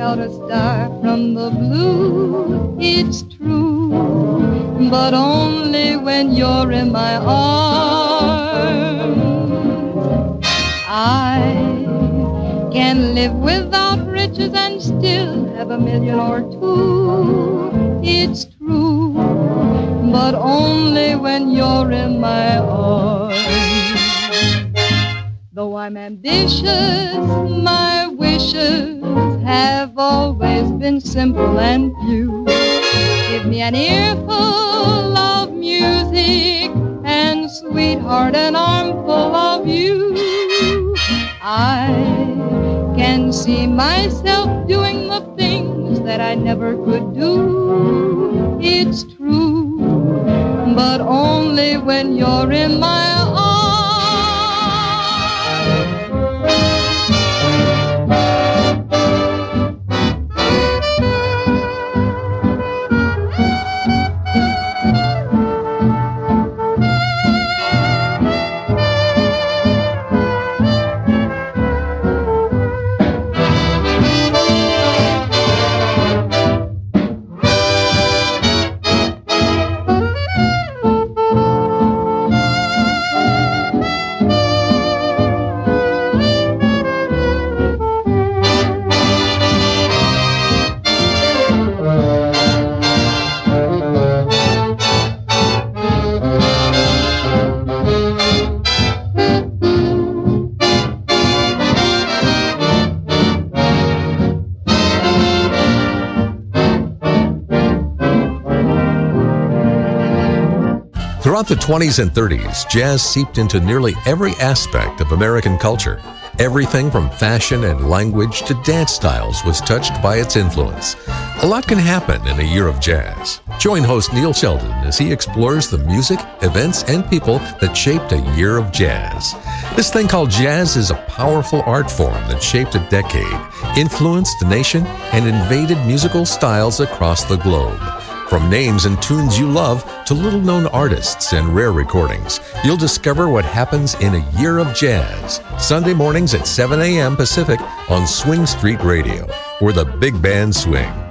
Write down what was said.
out a star from the blue. It's true, but only when you're in my arms. I can live without riches and still have a million or two. It's true, but only when you're in my arms. Though I'm ambitious, my wishes have always been simple and few. Give me an earful of music and, sweetheart, an armful of you. I can see myself doing the things that I never could do. It's true, but only when you're in my arms. Throughout the 20s and 30s, jazz seeped into nearly every aspect of American culture. Everything from fashion and language to dance styles was touched by its influence. A lot can happen in a year of jazz. Join host Neil Sheldon as he explores the music, events, and people that shaped a year of jazz. This thing called jazz is a powerful art form that shaped a decade, influenced a nation, and invaded musical styles across the globe. From names and tunes you love to little-known artists and rare recordings, you'll discover what happens in a year of jazz. Sunday mornings at 7 a.m. Pacific on Swing Street Radio, where the big band swings.